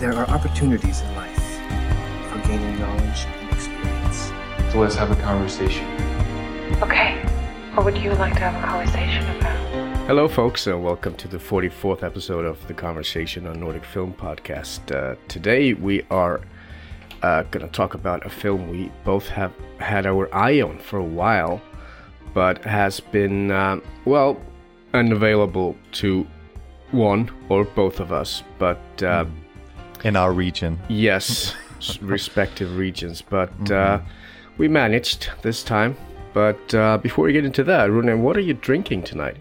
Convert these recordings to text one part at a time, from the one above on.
there are opportunities in life for gaining knowledge and experience. So let's have a conversation. Okay, what would you like to have a conversation about? Hello, folks, and welcome to the 44th episode of the Conversation on Nordic Film Podcast. Today we are going to talk about a film we both have had our eye on for a while, but has been, unavailable to one or both of us, but... in our region. Yes, respective regions, but we managed this time. But before we get into that, Rune, what are you drinking tonight?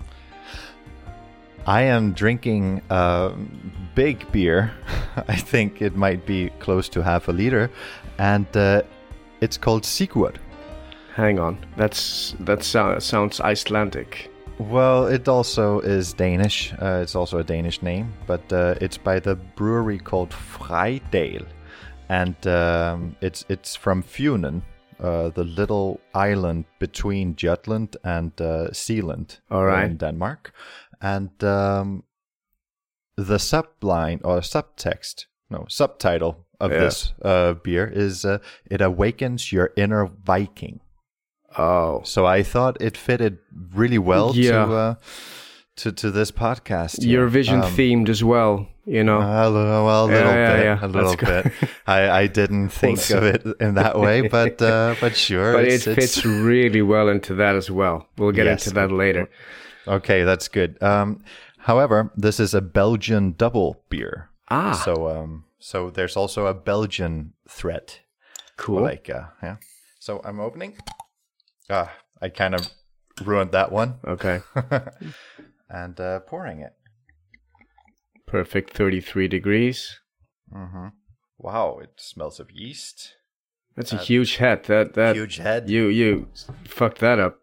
I am drinking big beer. I think it might be close to half a liter, and it's called Sigurd. Hang on, that sounds Icelandic. Well, it also is Danish. It's also a Danish name, but it's by the brewery called Freidal, and it's from Funen, the little island between Jutland and Zealand in Denmark. And the subtitle of this beer is "It awakens your inner Viking." Oh, so I thought it fitted really well to this podcast. Eurovision themed as well, you know. A little bit. I didn't think of it in that way, but sure. But it fits really well into that as well. We'll get into that later. Okay, that's good. However, this is a Belgian double beer. So there's also a Belgian threat. Cool. So I'm opening. I kind of ruined that one. Okay. And pouring it. Perfect, 33 degrees. Mm-hmm. Wow, it smells of yeast. That's a huge head. That huge head. You fucked that up.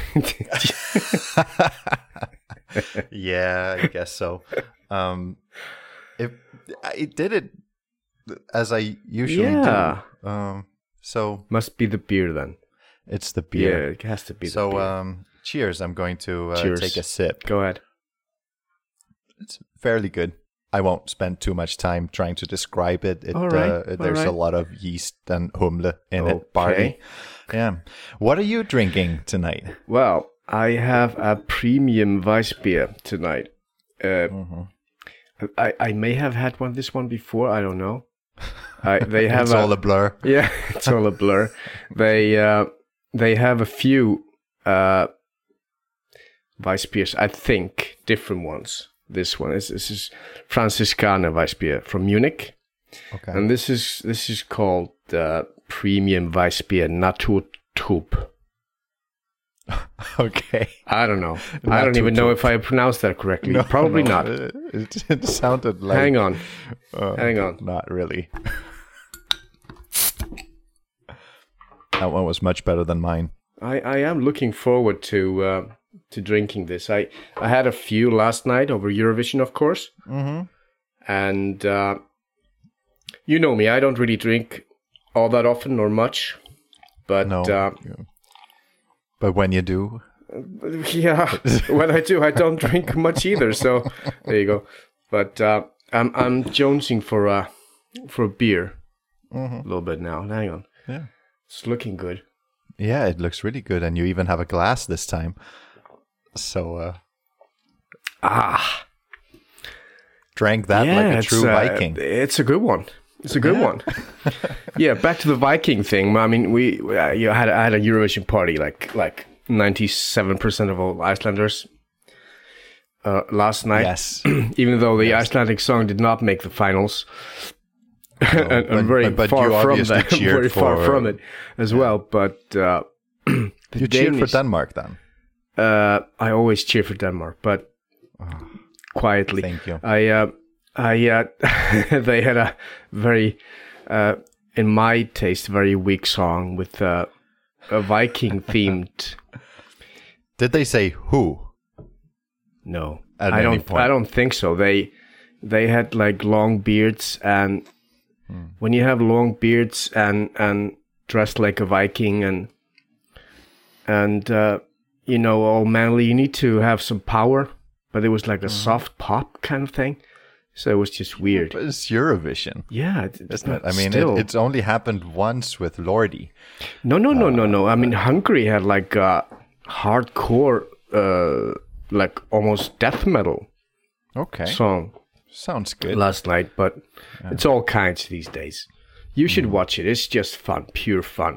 Yeah, I guess so. If I did it as I usually do. So must be the beer then. It's the beer. Yeah, it has to be the beer. So, cheers. I'm going to take a sip. Go ahead. It's fairly good. I won't spend too much time trying to describe it. There's a lot of yeast and humle in it, barley. Yeah. What are you drinking tonight? Well, I have a premium Weissbier tonight. I may have had this one before. I don't know. They have it's all a blur. Yeah, it's all a blur. They have a few Weissbiers, I think, different ones. This one is Franziskaner Weissbier from Munich, and this is called Premium Weissbier Naturtrub. Okay. I don't know. I don't even know if I pronounced that correctly. No, Probably not. It sounded like. Hang on. Not really. That one was much better than mine. I am looking forward to drinking this. I had a few last night over Eurovision, of course. Mm-hmm. And you know me, I don't really drink all that often or much. But but when you do, when I do, I don't drink much either. So there you go. But I'm jonesing for a beer a little bit now. Hang on. Yeah, it's looking good. Yeah, it looks really good, and you even have a glass this time. So, drank that like a true Viking. It's a good one. It's a good one. Yeah, back to the Viking thing. I mean, I had a Eurovision party like 97% of all Icelanders last night. Yes, even though the Icelandic song did not make the finals. I'm very far from that. Very far from it as well. But you cheered for Denmark then. I always cheer for Denmark, but quietly. Thank you. They had a very, in my taste, very weak song with a Viking themed. Did they say who? No, at any point. I don't think so. They had like long beards, and when you have long beards and dressed like a Viking and you know, all manly, you need to have some power. But it was like a soft pop kind of thing. So it was just weird. But it's Eurovision, Yeah, isn't it? I mean, still. it's only happened once with Lordi. No. I mean, Hungary had like a hardcore, like almost death metal Okay, song sounds good. last night, but it's all kinds these days. You should watch it. It's just fun, pure fun.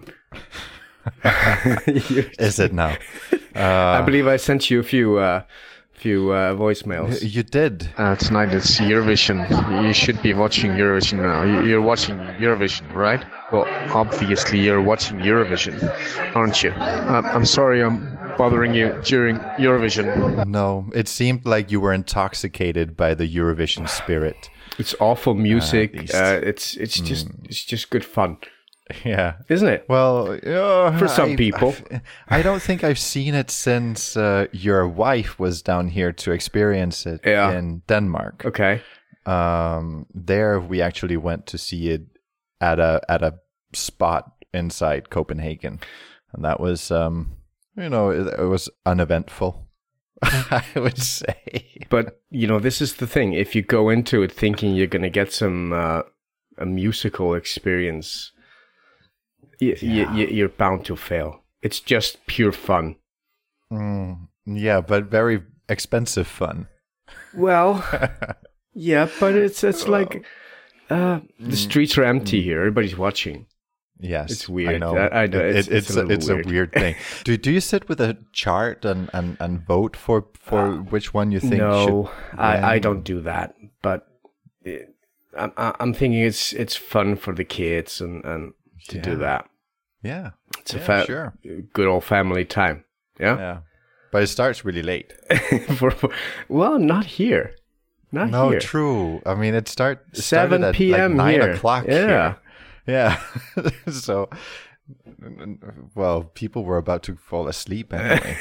Is it now? I believe I sent you a few voicemails. You did. Tonight it's Eurovision. You should be watching Eurovision now. You're watching Eurovision, right? Well, obviously you're watching Eurovision, aren't you? I'm sorry I'm bothering you during Eurovision. No, it seemed like you were intoxicated by the Eurovision spirit. It's awful music. least. It's just good fun, Yeah. isn't it? Well, For some people. I don't think I've seen it since your wife was down here to experience it in Denmark. Okay. There we actually went to see it at a spot inside Copenhagen, and that was it was uneventful. I would say. But this is the thing. If you go into it thinking you're gonna get some a musical experience, you're bound to fail. It's just pure fun. Yeah, but very expensive fun. Well, yeah, but it's like the streets are empty here. Everybody's watching. Yes, It's weird. I know. I know. It's a weird thing. Do you sit with a chart and vote for which one you think? No, should I don't do that. But I'm thinking it's fun for the kids and to do that. Yeah, It's a sure. good old family time. Yeah. Yeah, but it starts really late. Well, not here. Not No, here. true. I mean, it started 7 at p.m. like 9 here. o'clock. Yeah. Here. Yeah. So, well, people were about to fall asleep anyway.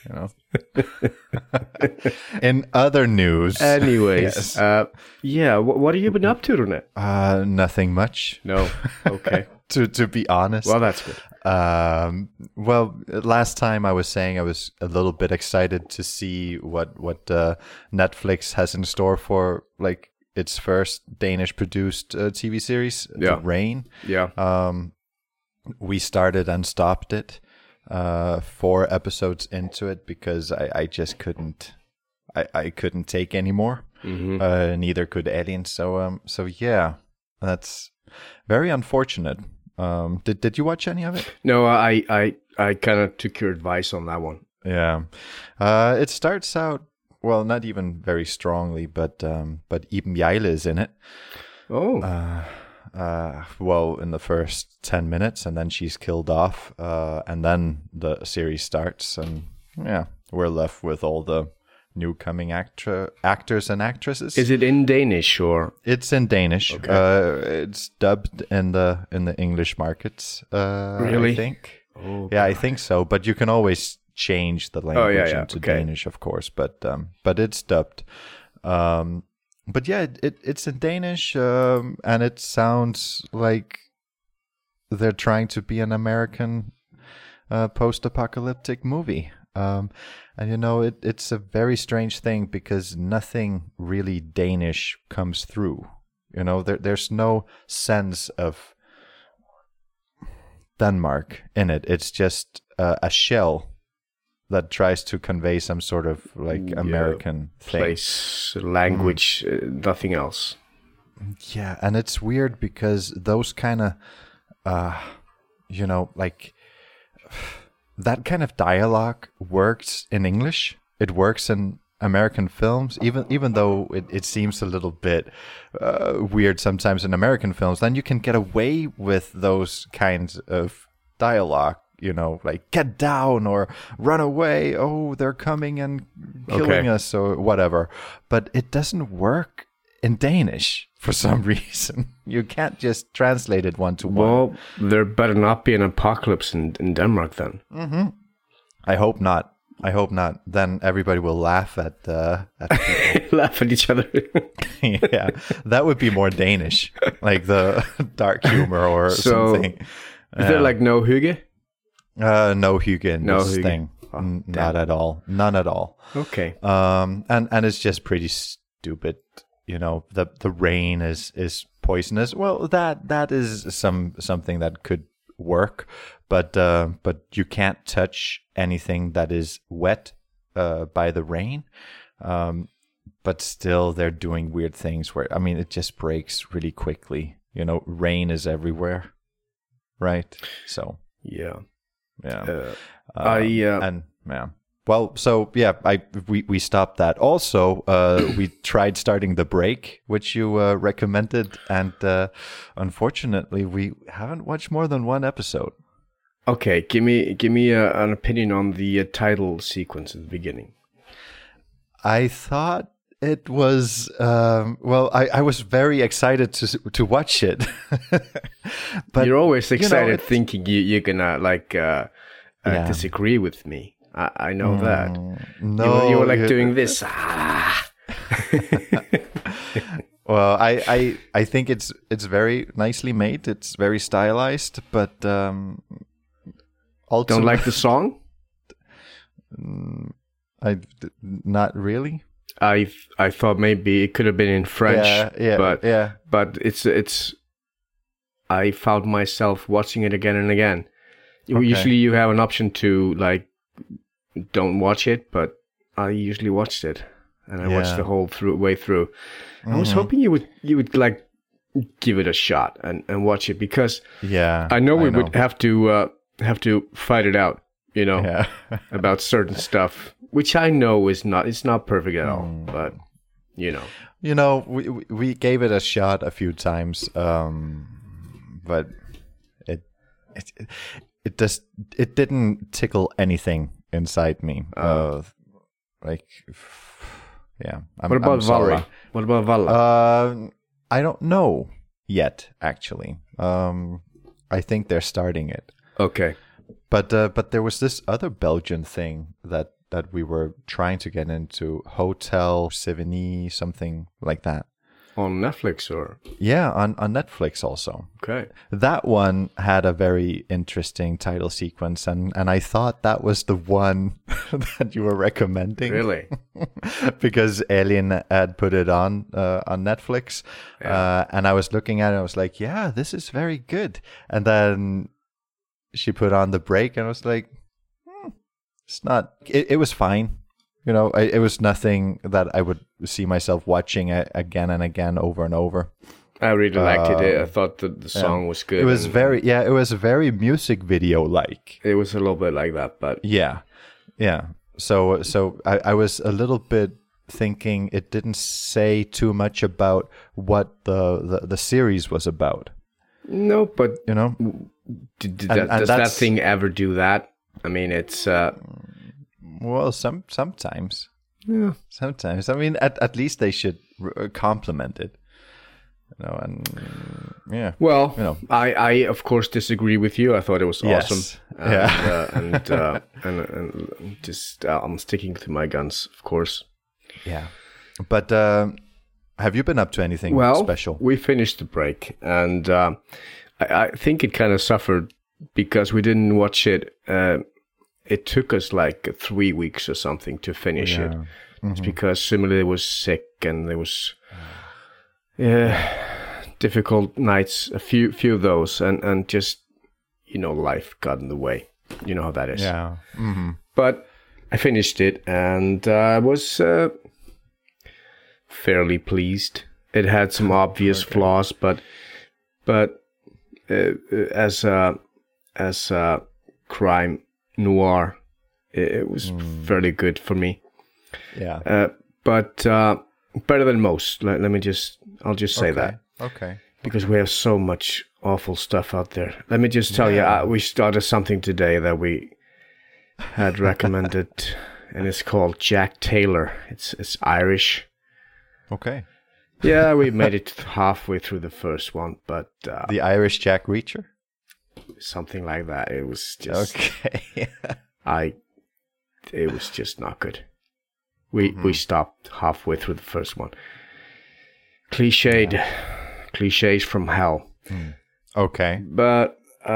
In other news, Anyways, yes. what have you been up to, Rune? Nothing much. No. Okay. To be honest. Well, that's good. Well, last time I was saying I was a little bit excited to see what Netflix has in store for like its first Danish produced TV series, Yeah. The Rain. Yeah. We started and stopped it 4 episodes into it because I just couldn't take any more. Neither could Elin. So yeah, that's very unfortunate. Did you watch any of it? No, I kind of took your advice on that one. Yeah, it starts out well, not even very strongly, but Iben Hjejle is in it. Oh, Well, in the first 10 minutes, and then she's killed off, and then the series starts, and yeah, we're left with all the new coming actors and actresses. is it in Danish or? It's in Danish. Okay. It's dubbed in the English markets. Really? I think. Oh, Yeah, I think so. But you can always change the language into okay. Danish, of course. But it's dubbed. But yeah, it's in Danish, and it sounds like they're trying to be an American post-apocalyptic movie. And it's a very strange thing because nothing really Danish comes through. There's no sense of Denmark in it. It's just a shell that tries to convey some sort of like American thing. Place, language, nothing else. Yeah, and it's weird because those kind of, like that kind of dialogue works in English. It works in American films, even though it seems a little bit weird sometimes in American films. Then you can get away with those kinds of dialogue. Like get down or run away. Oh, they're coming and killing us or whatever. But it doesn't work in Danish for some reason. You can't just translate it one to one. Well, there better not be an apocalypse in Denmark then. Mm-hmm. I hope not. Then everybody will laugh at people. Laugh at each other. Yeah, that would be more Danish, like the dark humor or something. Is there like no hygge? No hygge in this hygge. thing. Not at all. None at all. Okay. And it's just pretty stupid. the rain is poisonous. Well, that is something that could work, but you can't touch anything that is wet by the rain. But still, they're doing weird things where, I mean, it just breaks really quickly. Rain is everywhere, right? So Yeah. yeah, Well, so yeah, we stopped that. Also, we tried starting The Break, which you recommended, and unfortunately, we haven't watched more than one episode. Okay, give me an opinion on the title sequence at the beginning. I thought it was I was very excited to watch it, but You're always excited, it's- thinking you're gonna Yeah. disagree with me. I know that. No, you were like doing this. Well, I think it's very nicely made. It's very stylized, but also Don't like the song? not really. I thought maybe it could have been in French, but it's. I found myself watching it again and again. Okay. Usually, you have an option to don't watch it, but I usually watched it, and I watched the whole way through. I was hoping you would like give it a shot and watch it, because I know we would have to fight it out, about certain stuff, which I know it's not perfect at all, but we gave it a shot a few times, but it didn't tickle anything inside me. I'm what about sorry. Valla? What about Valla? I don't know yet, actually. I think they're starting it. Okay. But there was this other Belgian thing that we were trying to get into, Hotel Sevigny, something like that. On Netflix or? Yeah, on Netflix also. Okay. That one had a very interesting title sequence, and I thought that was the one that you were recommending. Really? Because Alien had put it on Netflix, and I was looking at it, and I was like, yeah, this is very good. And then she put on The Break, and I was like, it's not. It was fine. It was nothing that I would see myself watching again and again, over and over. I really liked it. I thought the song was good. It was very music video like. It was a little bit like that, but yeah. So I was a little bit thinking it didn't say too much about what the series was about. No, but does that thing ever do that? I mean, it's. Well, sometimes. Yeah. Sometimes. I mean, at least they should compliment it. And yeah. Well, I of course disagree with you. I thought it was awesome. And, and just I'm sticking to my guns, of course. Yeah. But have you been up to anything special? We finished The Break, and I think it kind of suffered because we didn't watch it. It took us like 3 weeks or something to finish it. It's because Simile was sick, and there was difficult nights, a few of those, and just life got in the way. You know how that is. Yeah. Mm-hmm. But I finished it, and I was fairly pleased. It had some obvious flaws, but as a crime noir, it was fairly good for me. Yeah. But better than most. I'll just say that. Okay. Because we have so much awful stuff out there. Let me just tell you, we started something today that we had recommended, and it's called Jack Taylor. It's Irish. Okay. Yeah, we made it halfway through the first one, but the Irish Jack Reacher. Something like that. It was just okay. It was just not good. We stopped halfway through the first one. Cliches from hell. Okay. But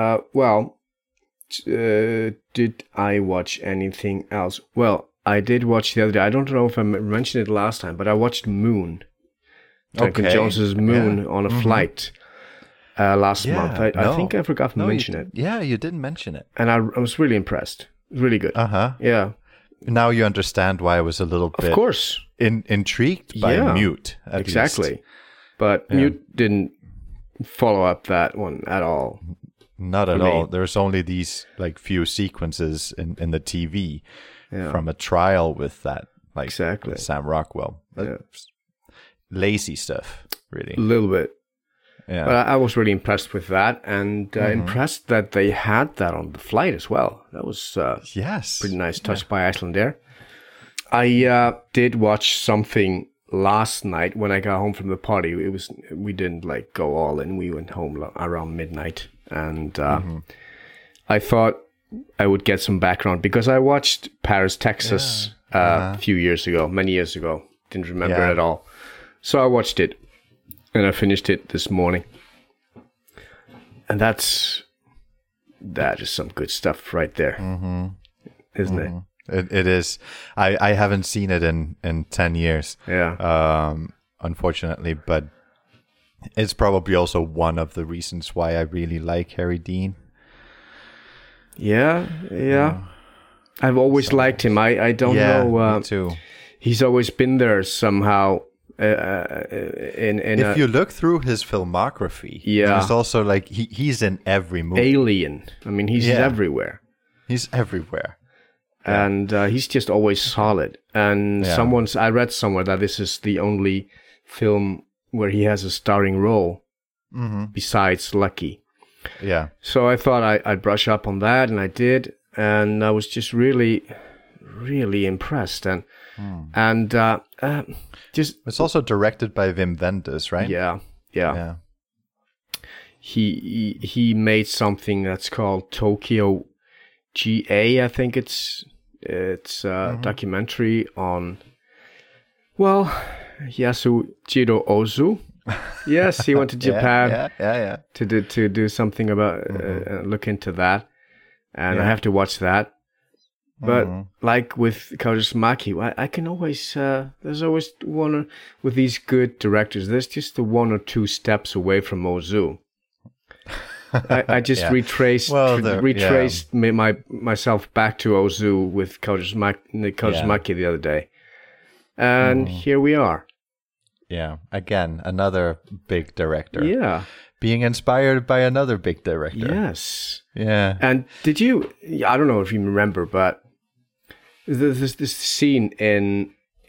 did I watch anything else? Well, I did watch the other day. I don't know if I mentioned it last time, but I watched Moon. Duncan Okay. Jones's Moon Yeah. on a flight last Yeah, month. I no. think I forgot to No, mention it. Yeah, you didn't mention it. And I was really impressed. Really good. Uh-huh. Yeah, Now you understand why I was a little of bit course. intrigued by Yeah, Mute. At Exactly. least. But Yeah. Mute didn't follow up that one at all. Not at for me. all. There's only these like few sequences in the TV Yeah. from a trial with that, like Exactly. with Sam Rockwell. Yeah. Lazy stuff, really. A little bit. Yeah. But I was really impressed with that, and impressed that they had that on the flight as well. That was Yes. pretty nice touch by Icelandair. I did watch something last night when I got home from the party. We didn't like go all in. We went home around midnight, and I thought I would get some background because I watched Paris, Texas a few years ago, many years ago. Didn't remember Yeah. it at all. So I watched it, and I finished it this morning. And that is some good stuff right there, isn't it? It is. I haven't seen it in 10 years, Yeah. unfortunately, but it's probably also one of the reasons why I really like Harry Dean. Yeah. I've always liked him. I don't know. Me too. He's always been there somehow. If If you look through his filmography, Yeah. it's also like he's in every movie. Alien. I mean, he's Yeah. everywhere, He's everywhere. and he's just always solid. And Yeah. I read somewhere that this is the only film where he has a starring role besides Lucky. Yeah. So I thought I'd brush up on that, and I did, and I was just really, really impressed, and just It's also directed by Wim Wenders, right? yeah. Yeah. He made something that's called Tokyo GA. I think it's a documentary on Yasujiro Ozu. Yes, he went to Japan Yeah. to do something about look into that, and I have to watch that. But like with Kaurismäki, I can always there's always one with these good directors. There's just the one or two steps away from Ozu. I just Yeah. retraced myself back to Ozu with Kaurismäki the other day, and here we are. Yeah. Again, another big director. Yeah. Being inspired by another big director. Yes. Yeah. And did you? I don't know if you remember, but there's this scene in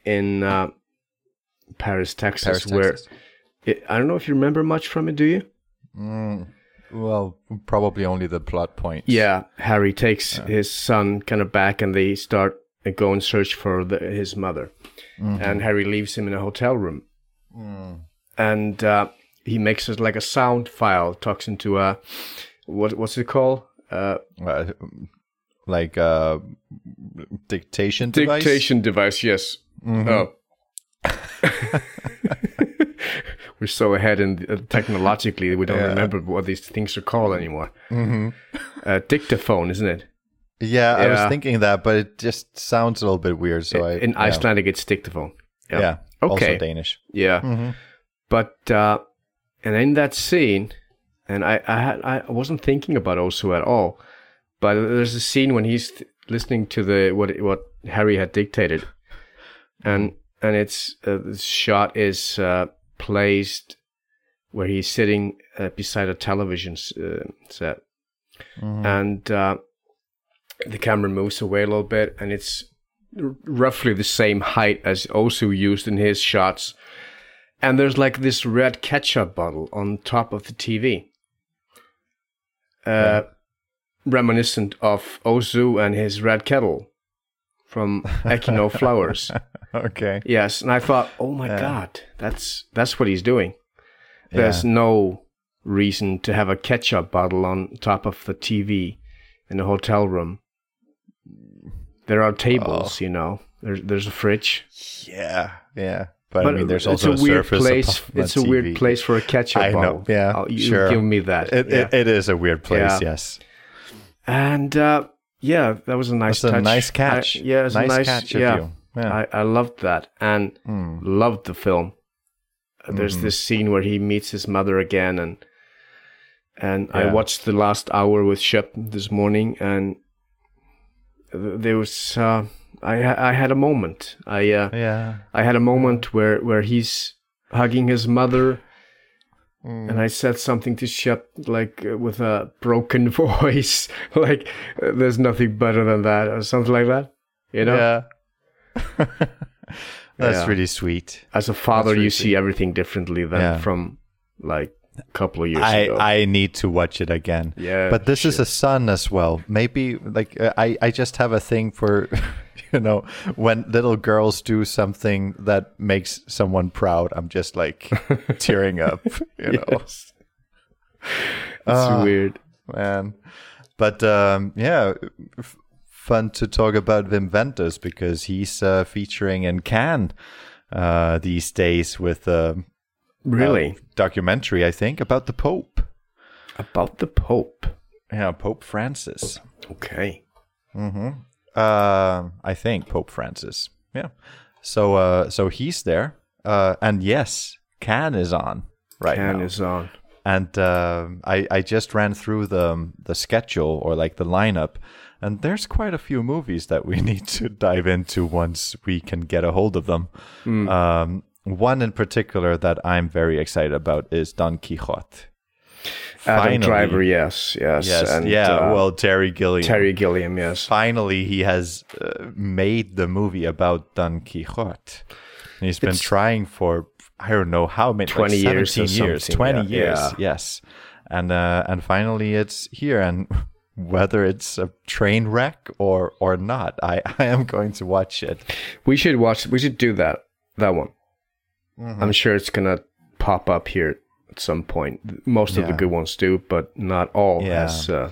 Paris, Texas, where I don't know if you remember much from it. Do you? Well, probably only the plot points. Yeah, Harry takes his son kind of back, and they start and go and search for his mother, and Harry leaves him in a hotel room, and he makes it like a sound file, talks into a what's it called? Like a dictation device? Dictation device, yes. Oh. We're so ahead in technologically, we don't remember what these things are called anymore. Dictaphone, isn't it? Yeah, I was Yeah. thinking that, but it just sounds a little bit weird. So In Icelandic, it's dictaphone. Yeah. Okay. Also Danish. Yeah. But and in that scene, and I wasn't thinking about Osu at all, but there's a scene when he's listening to what Harry had dictated, and it's the shot is placed where he's sitting beside a television set, and the camera moves away a little bit, and it's roughly the same height as Osu used in his shots. And there's like this red ketchup bottle on top of the TV. Reminiscent of Ozu and his red kettle from Echino Flowers. Okay. Yes, and I thought, oh my God, that's what he's doing. There's no reason to have a ketchup bottle on top of the TV in a hotel room. There are tables, There's a fridge. Yeah. But I mean, there's it's also a weird surface place. above the It's a TV. weird place for a ketchup I know. bottle. Yeah, You sure. give me that. It is a weird place. Yeah. Yes. And that was a nice That's touch. a nice catch. It was Nice a nice catch of yeah. you. Yeah. I loved that and loved the film. There's this scene where he meets his mother again, and I Yeah. watched the last hour with Shep this morning, and there was I had a moment. Yeah. I had a moment where he's hugging his mother, and I said something to Shep like with a broken voice, like there's nothing better than that, or something like that. You know, Yeah. That's Yeah. really sweet. as a father, That's you really see everything differently than Yeah. from like a couple of years ago. I need to watch it again. Yeah, But this is sure. a son as well. Maybe like I just have a thing for when little girls do something that makes someone proud, I'm just like tearing up, Yes. It's Ah. weird. man. But yeah, fun to talk about Wim Wenders because he's featuring in Cannes these days with Really? documentary, I think, about the Pope. About the Pope. Yeah, Pope Francis. Okay. I think Pope Francis. Yeah. So he's there. And yes, Cannes is on right Can now. is on. And I just ran through the schedule or like the lineup, and there's quite a few movies that we need to dive into once we can get a hold of them. One in particular that I'm very excited about is Don Quixote. Adam Finally- Driver, yes. Yes, And, well, Terry Gilliam. Terry Gilliam, yes. Finally, he has made the movie about Don Quixote. And he's been trying for I don't know how many 20 like years or 17 years, something, 20 yeah. years, Yeah. yes. And finally it's here, and whether it's a train wreck or not, I am going to watch it. We should do that one. Mm-hmm. I'm sure it's gonna pop up here at some point. Most of the Yeah. good ones do, but not all, Yeah.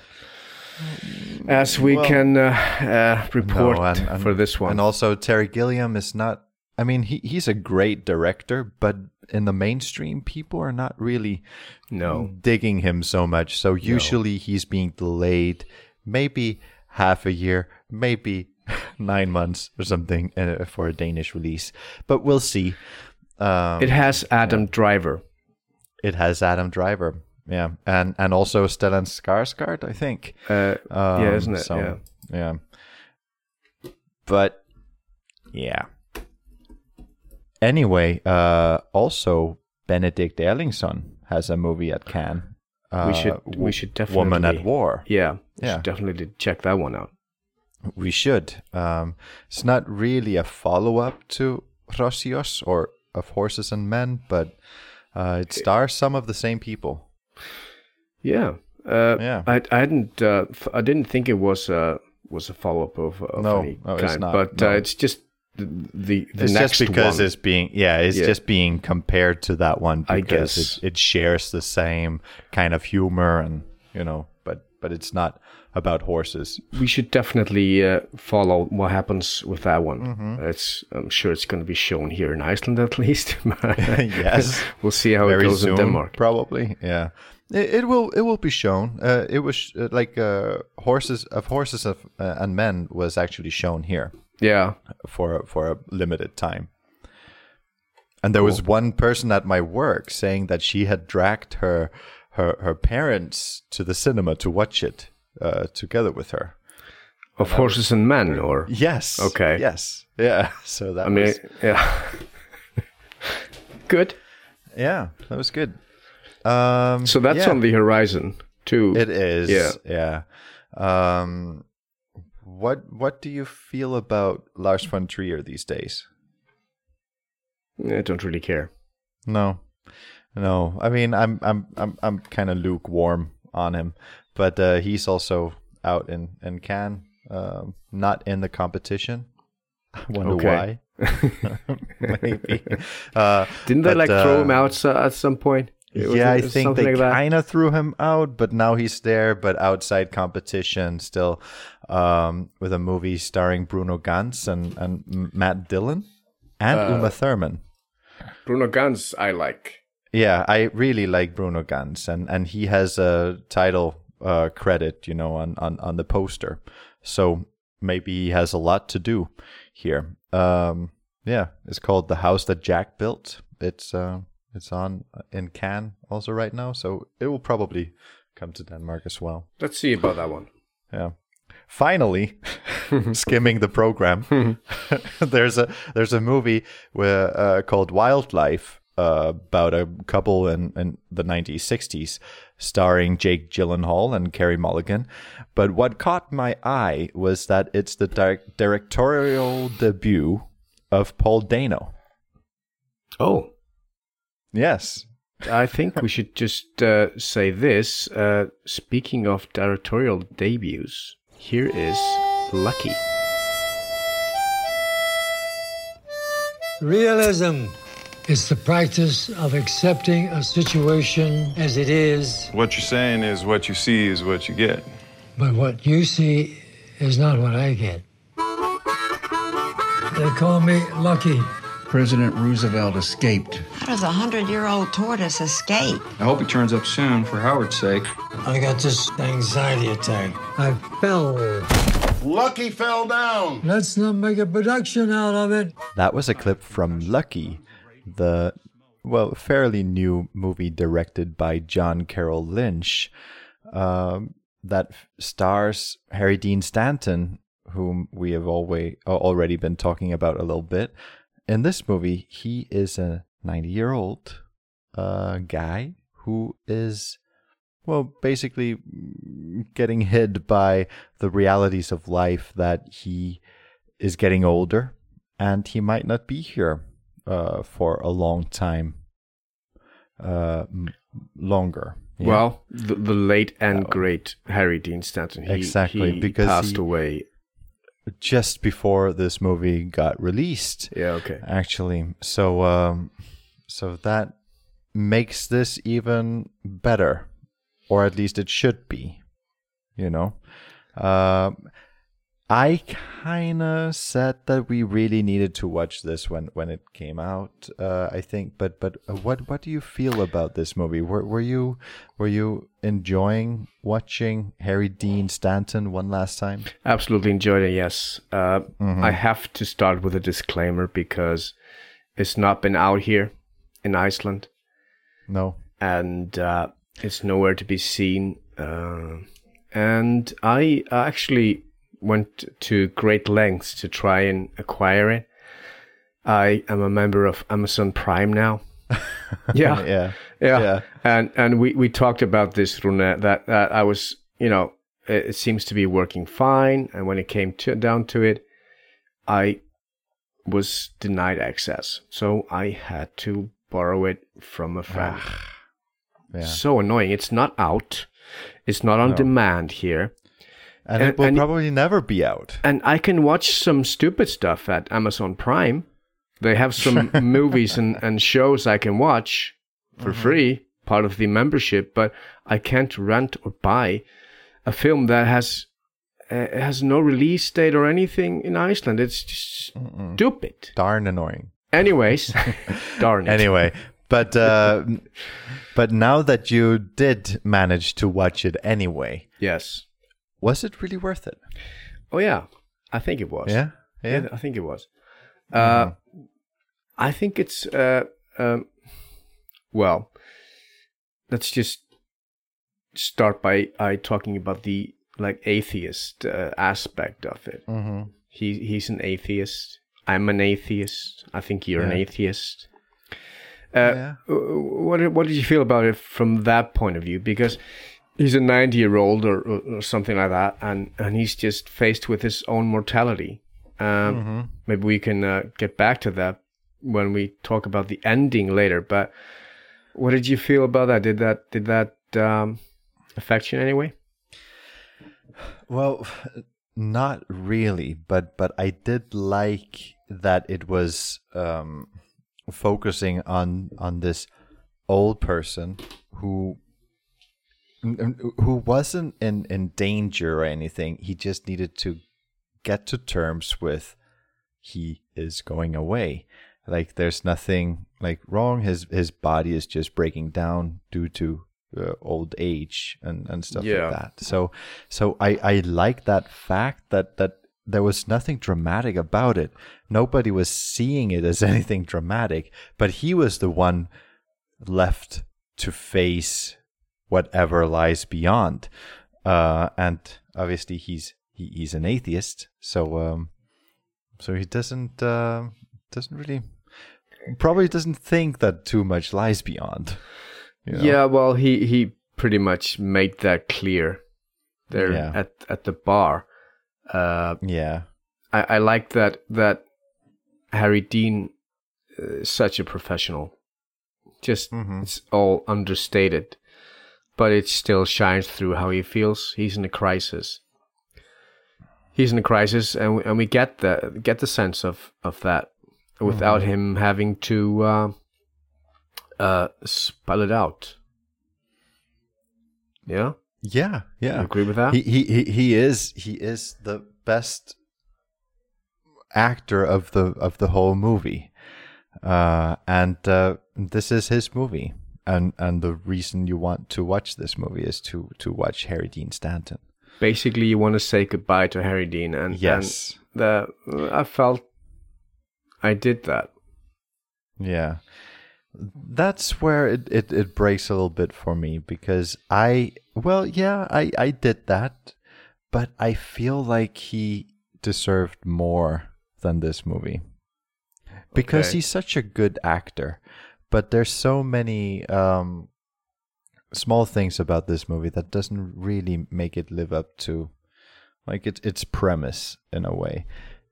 as we can report No, and- for this one. And also Terry Gilliam is not, I mean, he's a great director, but in the mainstream, people are not really No. digging him so much. So usually he's being delayed, maybe half a year, maybe 9 months or something for a Danish release. But we'll see. It has Adam Driver. It has Adam Driver, yeah, and also Stellan Skarsgård, I think. Yeah, isn't it? So, yeah. But yeah. Anyway, also Benedict Erlingsson has a movie at Cannes. We should definitely Woman at War. Yeah, we Yeah. should definitely check that one out. We should. It's not really a follow-up to Rosios or Of Horses and Men, but it stars some of the same people. Yeah. Yeah. I didn't think it was a follow-up of No, any no, kind, it's not, but no. it's just the It's next just because one. it's being it's Yeah. just being compared to that one I because guess. it shares the same kind of humor and but it's not about horses. We should definitely follow what happens with that one. Mm-hmm. I'm sure it's going to be shown here in Iceland at least. Yes. We'll see how it Very goes soon, in Denmark. probably. Yeah, it will be shown. It was Horses and Men was actually shown here Yeah. for a limited time. And there was one person at my work saying that she had dragged her parents to the cinema to watch it together with her. Of Horses and Men, or Yes. Okay. Yes. Yeah. So that I mean, was yeah. Good. that was good. So that's yeah, on the horizon too. It is. Yeah. Yeah. What do you feel about Lars von Trier these days? I don't really care. No. I mean, I'm kind of lukewarm on him, but he's also out in Cannes, not in the competition. I wonder Okay. why. Maybe. Didn't they but, throw him out at some point? Yeah, I think something they like that. kind of threw him out, but now he's there, but outside competition still, with a movie starring Bruno Ganz and Matt Dillon and Uma Thurman. Bruno Ganz, I like. Yeah, I really like Bruno Ganz, and he has a title credit, on the poster. So maybe he has a lot to do here. Yeah, it's called The House That Jack Built. It's It's on in Cannes also right now, so it will probably come to Denmark as well. Let's see about that one. Yeah. Finally, skimming the program, there's a movie called Wildlife about a couple in the 1960s, starring Jake Gyllenhaal and Carey Mulligan. But what caught my eye was that it's the directorial debut of Paul Dano. Oh. Yes. I think we should just say this. Speaking of directorial debuts, here is Lucky. Realism is the practice of accepting a situation as it is, What you're saying is what you see is what you get. but what you see is not what I get. They call me Lucky. President Roosevelt escaped. How does a 100-year-old tortoise escape? I hope he turns up soon for Howard's sake. I got this anxiety attack. I fell. Lucky fell down. Let's not make a production out of it. That was a clip from Lucky, the fairly new movie directed by John Carroll Lynch, that stars Harry Dean Stanton, whom we have already been talking about a little bit. In this movie, he is a 90-year-old guy who is, basically getting hit by the realities of life, that he is getting older and he might not be here for a long time longer. Yeah. Well, the late and great Harry Dean Stanton. He because passed away just before this movie got released. Yeah, okay. Actually, so that makes this even better, or at least it should be. You know, I kind of said that we really needed to watch this when it came out. I think, but what do you feel about this movie? Were you enjoying watching Harry Dean Stanton one last time? Absolutely enjoyed it. Yes. I have to start with a disclaimer because it's not been out here in Iceland. No, and it's nowhere to be seen. And I actually went to great lengths to try and acquire it. I am a member of Amazon Prime now. Yeah. And we talked about this, Rune, that I was, it seems to be working fine. And when it came down to it, I was denied access. So I had to borrow it from a friend. So annoying. It's not out. It's not on demand here. And it will probably never be out. And I can watch some stupid stuff at Amazon Prime. They have some movies and shows I can watch for free, part of the membership, but I can't rent or buy a film that has no release date or anything in Iceland. It's just stupid. Darn annoying. Anyways, darn it. Anyway, but now that you did manage to watch it anyway. Yes. Was it really worth it? Oh, yeah. I think it was. Yeah? I think it was. I think it's, let's just start by talking about the atheist aspect of it. He's an atheist. I'm an atheist. I think you're an atheist. What did you feel about it from that point of view? Because he's a 90-year-old or something like that, and he's just faced with his own mortality. Maybe we can get back to that when we talk about the ending later. But what did you feel about that? Did that affect you in any way? Well, not really, but I did like that it was focusing on this old person who wasn't in danger or anything. He just needed to get to terms with he is going away. There's nothing wrong. His body is just breaking down due to old age and stuff like that. So I like that fact that there was nothing dramatic about it. Nobody was seeing it as anything dramatic, but he was the one left to face whatever lies beyond. And obviously he's an atheist, so he doesn't really, probably doesn't think that too much lies beyond. Yeah, well, he pretty much made that clear there at the bar. I like that Harry Dean is such a professional. Just it's all understated, but it still shines through how he feels. He's in a crisis. And we get the sense of that without him having to spell it out. Yeah. Yeah. You agree with that? He is the best actor of the whole movie, and this is his movie, and the reason you want to watch this movie is to watch Harry Dean Stanton. Basically, you want to say goodbye to Harry Dean, and yes, I felt I did that. Yeah, that's where it breaks a little bit for me, because I did that, but I feel like he deserved more than this movie, because he's such a good actor. But there's so many small things about this movie that doesn't really make it live up to like its premise in a way,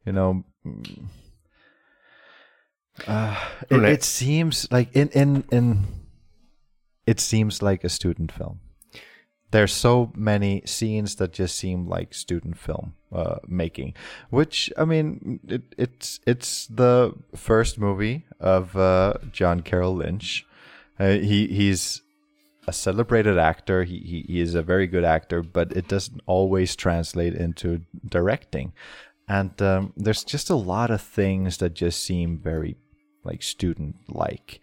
It seems like it seems like a student film. There's so many scenes that just seem like student film making, which, I mean, it's the first movie of John Carroll Lynch. He's a celebrated actor. He is a very good actor, but it doesn't always translate into directing. And there's just a lot of things that just seem very like student-like.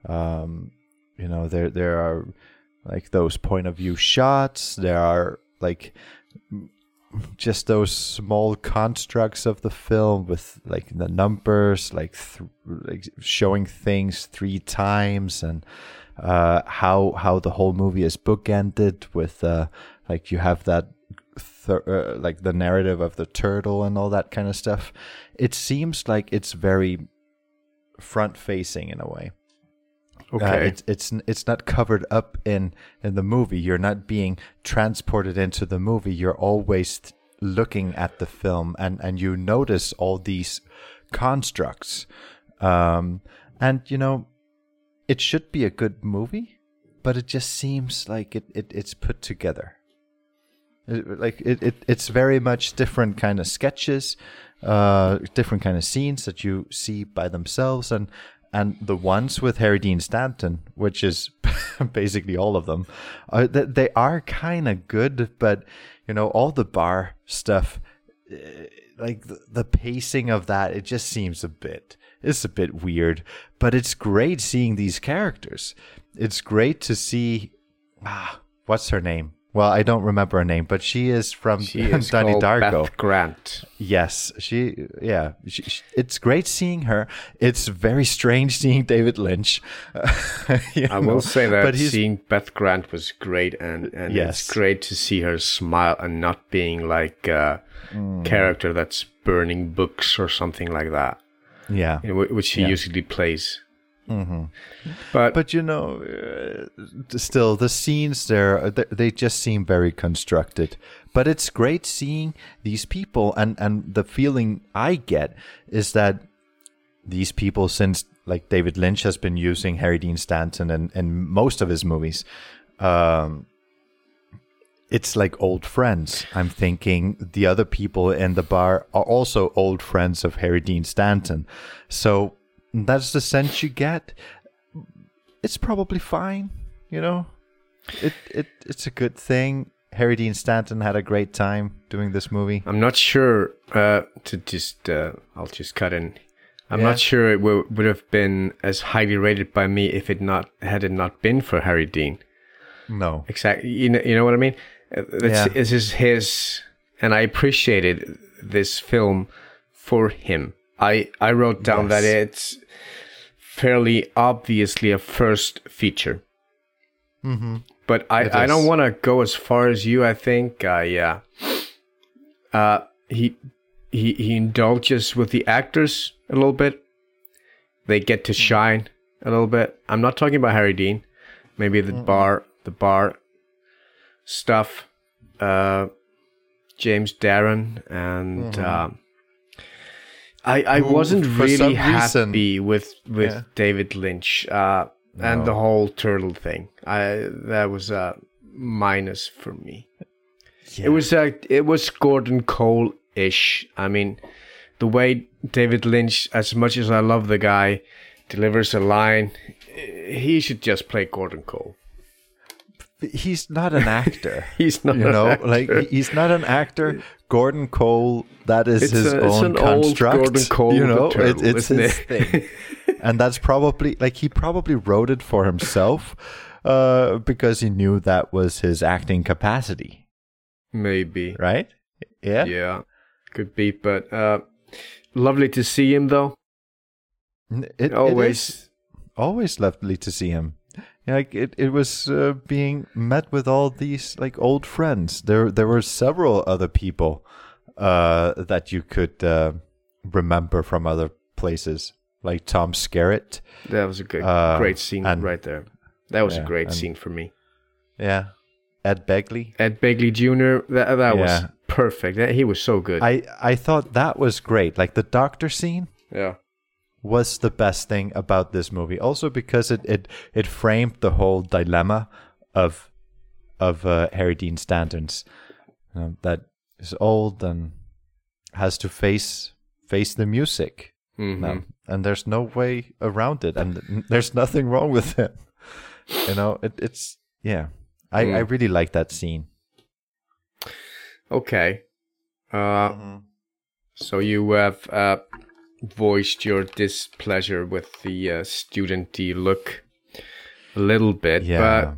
There are like those point of view shots. There are like just those small constructs of the film with like the numbers, like showing things 3 times, and how the whole movie is bookended with like you have that like the narrative of the turtle and all that kind of stuff. It seems like it's very front-facing in a way. Okay. It's not covered up in the movie. You're not being transported into the movie. You're always looking at the film, and you notice all these constructs. And it should be a good movie, but it just seems like it's put together. It's very much different kind of sketches, different kind of scenes that you see by themselves, and the ones with Harry Dean Stanton, which is basically all of them, they are kind of good, but all the bar stuff, like the pacing of that, it just seems it's a bit weird. But it's great seeing these characters. It's great to see what's her name? Well, I don't remember her name, but she is from Donnie Darko. Beth Grant. Yes, it's great seeing her. It's very strange seeing David Lynch. I will say that seeing Beth Grant was great, and yes, it's great to see her smile and not being like a character that's burning books or something like that. Yeah, which she usually plays. Mm-hmm. But still, the scenes there, they just seem very constructed. But it's great seeing these people, and the feeling I get is that these people, since like David Lynch has been using Harry Dean Stanton in most of his movies, it's like old friends. I'm thinking the other people in the bar are also old friends of Harry Dean Stanton. So that's the sense you get. It's probably fine, It's a good thing. Harry Dean Stanton had a great time doing this movie. I'm not sure. I'll just cut in. I'm not sure it would have been as highly rated by me if it not been for Harry Dean. No, exactly. You know what I mean. This is his, and I appreciated this film for him. I wrote down that it's fairly obviously a first feature. Mm-hmm. But I don't want to go as far as you. I think he indulges with the actors a little bit. They get to shine a little bit. I'm not talking about Harry Dean. Maybe the bar stuff. James Darren and I wasn't really happy with David Lynch and the whole turtle thing. That was a minus for me. Yeah. It was Gordon Cole-ish. I mean, the way David Lynch, as much as I love the guy, delivers a line, he should just play Gordon Cole. He's not an actor. He's not, he's not an actor. Gordon Cole, that is his own construct. Old Gordon Cole, it's his thing, and that's probably he probably wrote it for himself, because he knew that was his acting capacity. Maybe, right? Yeah, yeah, could be. But lovely to see him, though. Always lovely to see him. It was being met with all these old friends. There were several other people that you could remember from other places, like Tom Skerritt. That was a great scene right there. That was a great scene for me. Yeah, Ed Begley. Ed Begley Jr. That was perfect. He was so good. I thought that was great. Like the doctor scene. Yeah. Was the best thing about this movie. Also because it framed the whole dilemma of Harry Dean Stanton's that is old and has to face the music now, and there's no way around it, and there's nothing wrong with it. I really like that scene. Okay, so you have voiced your displeasure with the studenty look a little bit, but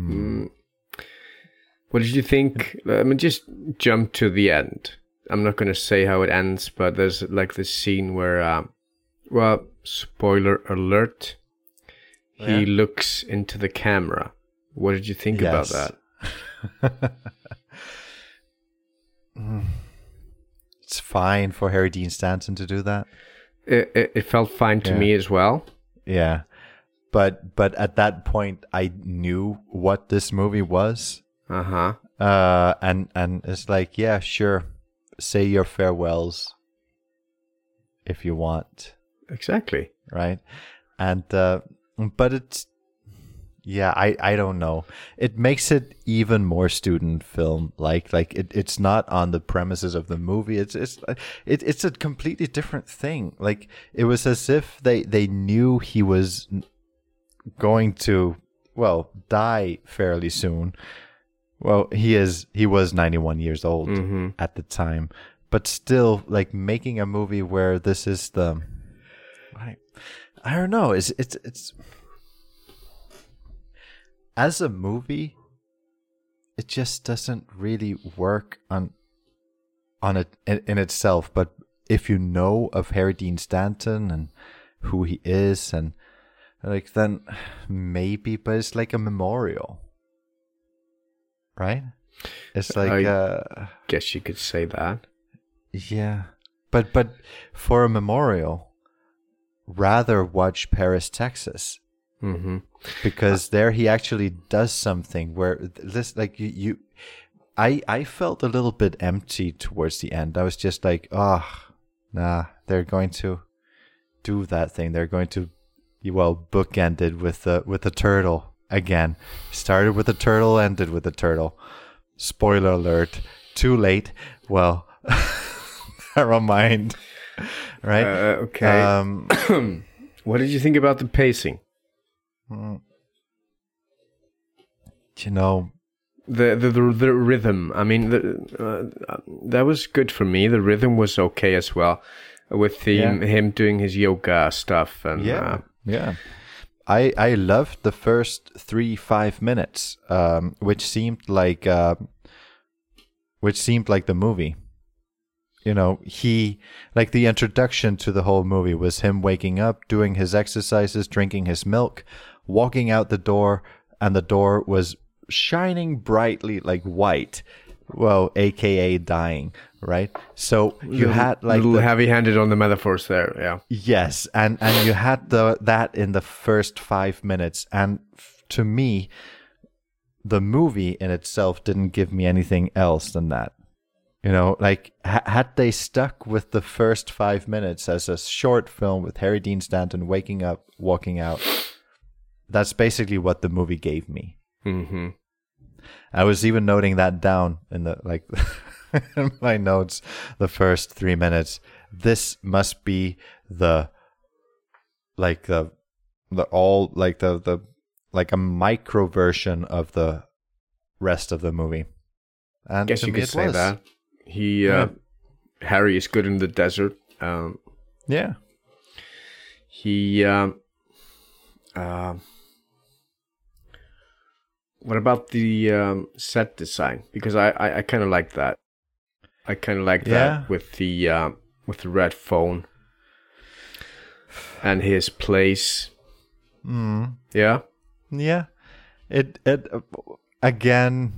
what did you think? I mean, just jump to the end. I'm not going to say how it ends, but there's this scene where, spoiler alert, he looks into the camera. What did you think about that? It's fine for Harry Dean Stanton to do that. It felt fine to me as well. Yeah, but at that point, I knew what this movie was. And it's sure, say your farewells if you want. Exactly. Right, and but it's. Yeah, I don't know. It makes it even more student film like it's not on the premises of the movie. It's a completely different thing. Like it was as if they knew he was going to die fairly soon. Well, he was 91 years old at the time, but still making a movie where this is the I don't know. It's as a movie, it just doesn't really work on it in itself. But if you know of Harry Dean Stanton and who he is, and then maybe. But it's like a memorial, right? It's I guess you could say that. Yeah, but for a memorial, rather watch Paris, Texas. Because there he actually does something where this I felt a little bit empty towards the end. I was just nah, they're going to do that thing. They're going to bookend it with the turtle again. Started with the turtle, ended with the turtle. Spoiler alert, too late. Well, never mind. Right? Okay. What did you think about the pacing? The rhythm. I mean, that was good for me. The rhythm was okay as well, with him doing his yoga stuff and I loved the first 3-5 minutes, which seemed like the movie. he, like, the introduction to the whole movie was him waking up, doing his exercises, drinking his milk, walking out the door, and the door was shining brightly like white. Well, aka dying, right? So you had like a little heavy-handed on the metaphors there, yeah. Yes, and you had that in the first 5 minutes, and to me, the movie in itself didn't give me anything else than that. Like had they stuck with the first 5 minutes as a short film with Harry Dean Stanton waking up, walking out, that's basically what the movie gave me. Mm-hmm. I was even noting that down in the in my notes. The first 3 minutes. This must be a micro version of the rest of the movie. And guess you could say that. Harry is good in the desert. Yeah. What about the set design? Because I kind of like that. I kind of like that with the red phone and his place. Mm. Yeah. Yeah. It again,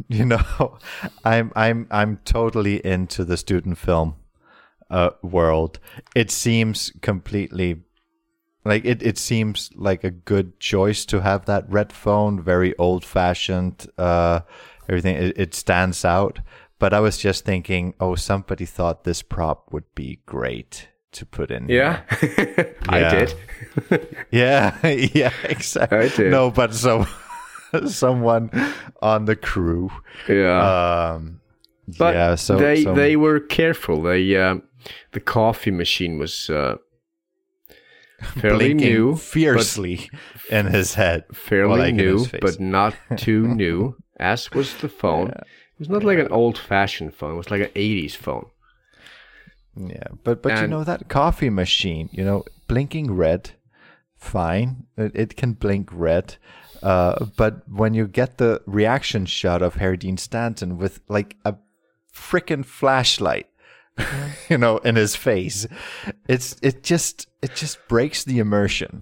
I'm totally into the student film world. It seems completely like it seems like a good choice to have that red phone, very old-fashioned, everything. It stands out. But I was just thinking, somebody thought this prop would be great to put in. Yeah, I did. yeah, exactly. I did. No, but someone on the crew. Yeah. But yeah, they were careful. The coffee machine was fairly blinking new, fiercely in his head. Fairly new, but not too new. As was the phone. Yeah. It was not like an old-fashioned phone. It was like an 80s phone. Yeah, but that coffee machine, blinking red, fine. It can blink red. But when you get the reaction shot of Harry Dean Stanton with like a freaking flashlight, in his face, it just breaks the immersion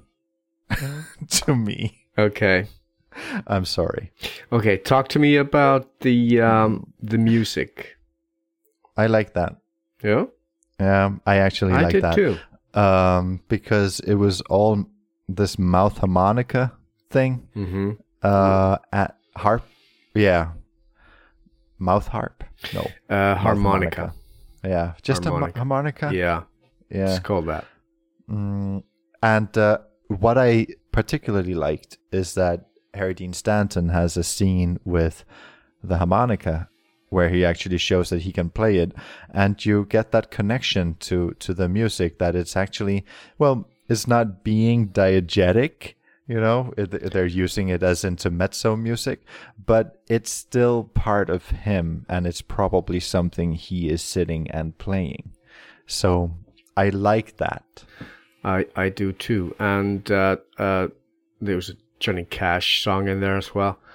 to me. Okay. I'm sorry. Okay, talk to me about the music. I like that. Yeah? I actually like that. I did too. Because it was all this mouth harmonica thing. Mm-hmm. At harp. Yeah. Mouth harp? No. Harmonica. Yeah, just harmonica. A harmonica? Yeah. It's called that. And what I particularly liked is that Harry Dean Stanton has a scene with the harmonica where he actually shows that he can play it, and you get that connection to the music, that it's actually, it's not being diegetic, they're using it as intermezzo music, but it's still part of him, and it's probably something he is sitting and playing. So I like that. I do too. And there was a Johnny Cash song in there as well.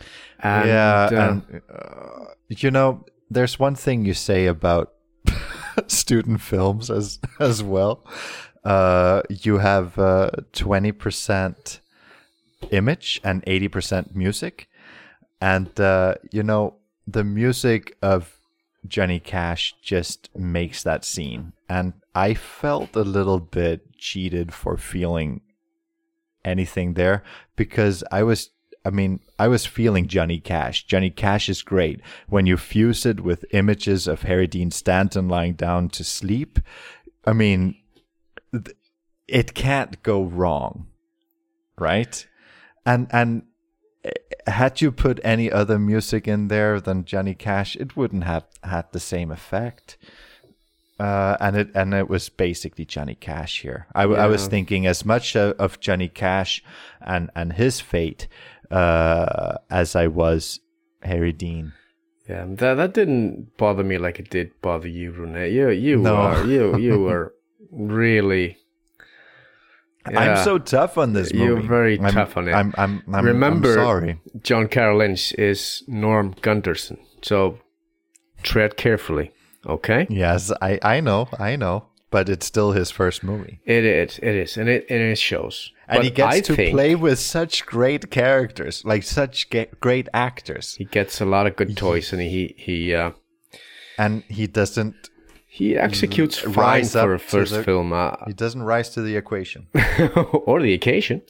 And, there's one thing you say about student films as well. You have 20% image and 80% music. And, the music of Johnny Cash just makes that scene. And I felt a little bit cheated for feeling anything there, because I was feeling Johnny Cash. Johnny Cash is great. When you fuse it with images of Harry Dean Stanton lying down to sleep, it can't go wrong, right? And had you put any other music in there than Johnny Cash, it wouldn't have had the same effect. And it was basically Johnny Cash here. I was thinking as much of Johnny Cash and his fate as I was Harry Dean. Yeah, that didn't bother me like it did bother you, Rune. You were really. Yeah, I'm so tough on this movie. You're very tough on it. Remember, I'm sorry. John Carroll Lynch is Norm Gunderson, so tread carefully. Okay. Yes, I know, but it's still his first movie. It is, and it shows. And But he gets I to think play with such great characters, like such great actors. he gets a lot of good toys, and And he doesn't he executes fine rise for a up to first the- film, he doesn't rise to the occasion. or the occasion.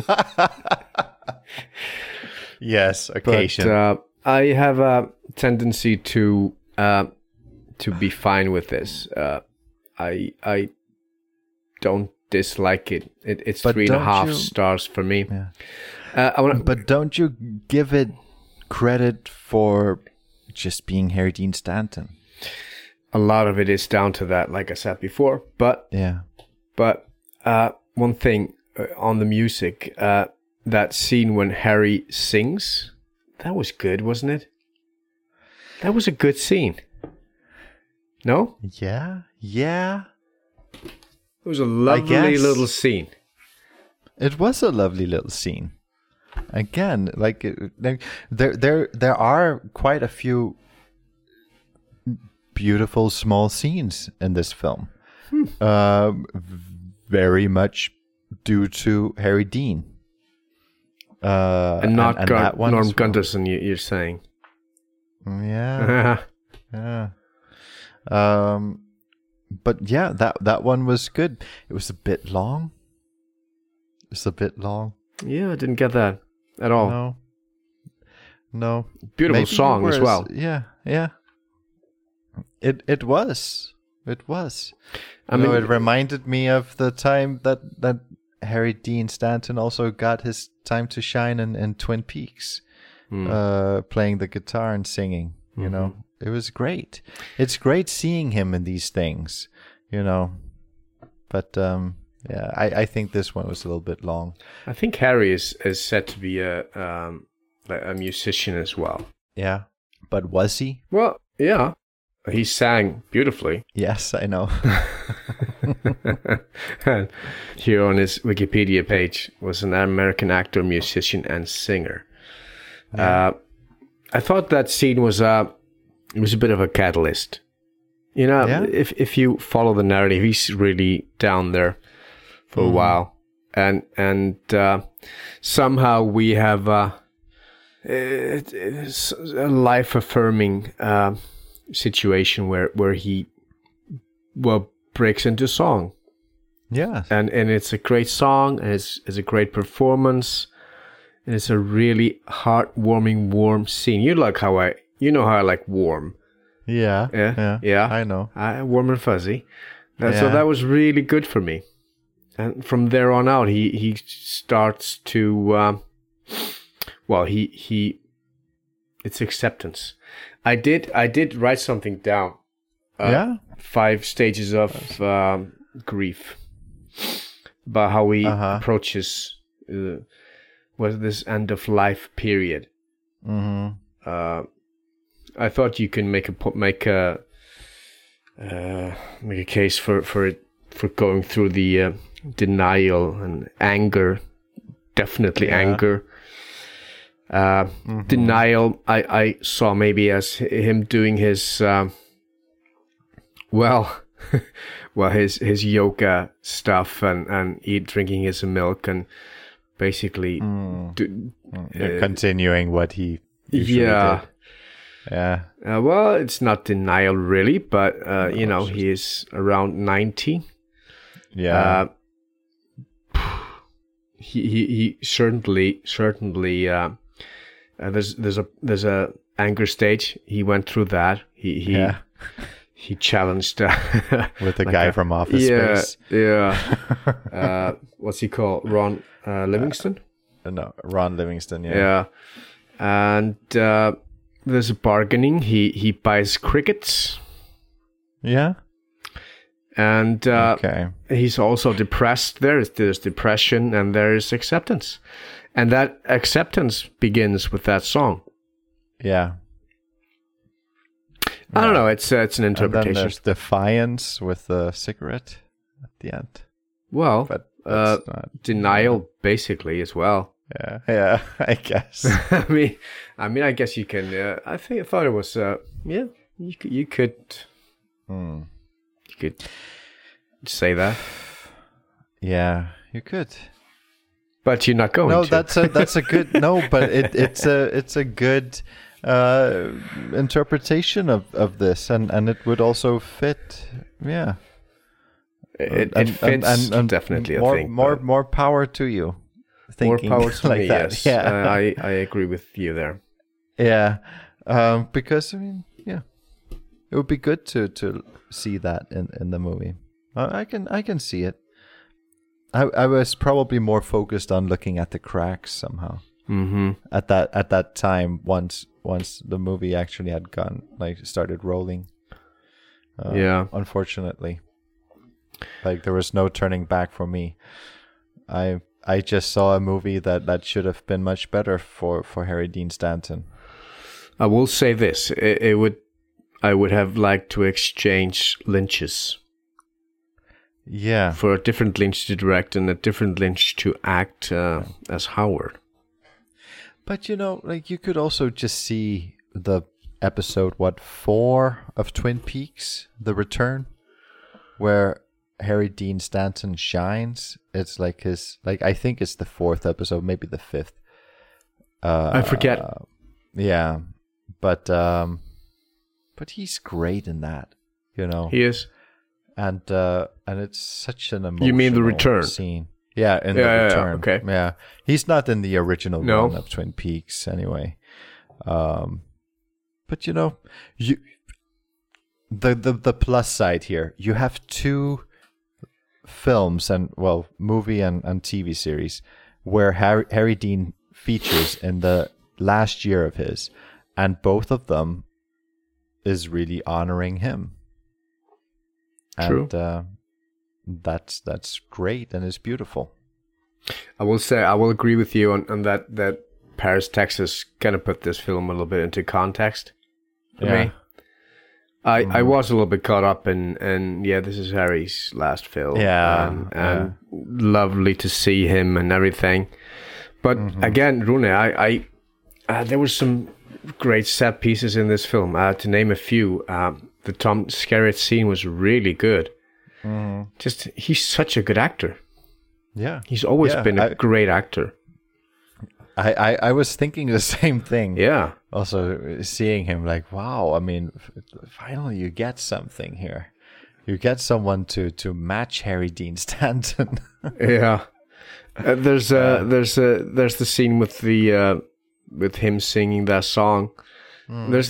Yes, occasion. But I have a tendency to be fine with this. I don't dislike it. It's But 3.5 don't you- stars for me. Yeah. I wanna, But don't you give it credit for just being Harry Dean Stanton? a lot of it is down to that, like I said before. But Yeah. one thing on the music, that scene when Harry sings, that was good, wasn't it? That was a good scene. No? Yeah. Yeah. It was a lovely guess. little scene. It was a lovely little scene. Again, like there are quite a few beautiful small scenes in this film. Very much due to Harry Dean. And not and that one Norm as well. Gunderson, you're saying. Yeah. Yeah. But yeah, that one was good. It was a bit long. Yeah, I didn't get that at all. No. Beautiful Maybe song you as were well. Yeah. It was. I mean, it reminded me of the time that Harry Dean Stanton also got his time to shine in Twin Peaks, playing the guitar and singing. You know, it was great. It's great seeing him in these things. You know, but yeah, I think this one was a little bit long. I think Harry is said to be a musician as well. Yeah, but was he? Well, yeah, he sang beautifully. Yes, I know. And here on his Wikipedia page was an American actor, musician, and singer. Yeah. I thought that scene was a bit of a catalyst. You know, Yeah. if you follow the narrative, he's really down there for a while, and somehow we have it's a life affirming situation where he breaks into song. Yeah. And it's a great song, and it's a great performance, and it's a really heartwarming, warm scene. You know how I like warm. Yeah. Yeah. I know. Warm and fuzzy. So Yeah. that was really good for me. And from there on out, he starts to, it's acceptance. I did write something down. 5 stages of grief, about how he approaches this end of life period. I thought you can make a case for going through the denial and anger. Definitely anger. Denial I saw maybe as him doing his his yoga stuff and drinking his milk and basically continuing what he usually did. Yeah. Well, it's not denial really, but he is around 90. Yeah. He certainly there's a anger stage. He went through that. He challenged with the guy from Office Space. Yeah. What's he called? Ron Livingston? No, Ron Livingston. Yeah. And there's a bargaining. He buys crickets. Yeah. And he's also depressed. There's depression and there's acceptance. And that acceptance begins with that song. Yeah. I don't know. It's an interpretation. And then there's defiance with the cigarette at the end. Well, but that's denial basically as well. Yeah, I guess. I mean, I guess you can. I thought it was. You could You could say that. Yeah, you could. But you're not going to. That's a good but it's a good interpretation of this, and it would also fit. Yeah, it fits definitely. More, I think more power to you. Thinking more power to like me. that. Yes, Yeah, I agree with you there. Yeah, because I mean, yeah, it would be good to see that in the movie. I can see it. I was probably more focused on looking at the cracks somehow. Mm-hmm. At that time, once the movie actually had started rolling. Unfortunately, there was no turning back for me. I just saw a movie that should have been much better for Harry Dean Stanton. I will say this: I would have liked to exchange Lynches. Yeah, for a different Lynch to direct and a different Lynch to act as Howard. But you could also just see the episode 4 of Twin Peaks, The Return, where Harry Dean Stanton shines. It's like I think it's the 4th episode, maybe the 5th. I forget. Yeah, but he's great in that. He is. And it's such an emotional. You mean The Return scene? Yeah, in The Return. Okay. Yeah, he's not in the original one of Twin Peaks anyway. But the plus side here, you have 2 films movie and TV series where Harry Dean features in the last year of his, and both of them is really honoring him. True. And that's great and it's beautiful. I will agree with you on that Paris, Texas kind of put this film a little bit into context for me. I was a little bit caught up in this is Harry's last film. And lovely to see him and everything. But again, Rune, I there were some great set pieces in this film. To name a few, the Tom Skerritt scene was really good. Just he's such a good actor. Yeah, he's always been a great actor. I was thinking the same thing. Yeah. Also seeing him wow. I mean, finally you get something here. You get someone to match Harry Dean Stanton. Yeah. There's the scene with the with him singing that song. There's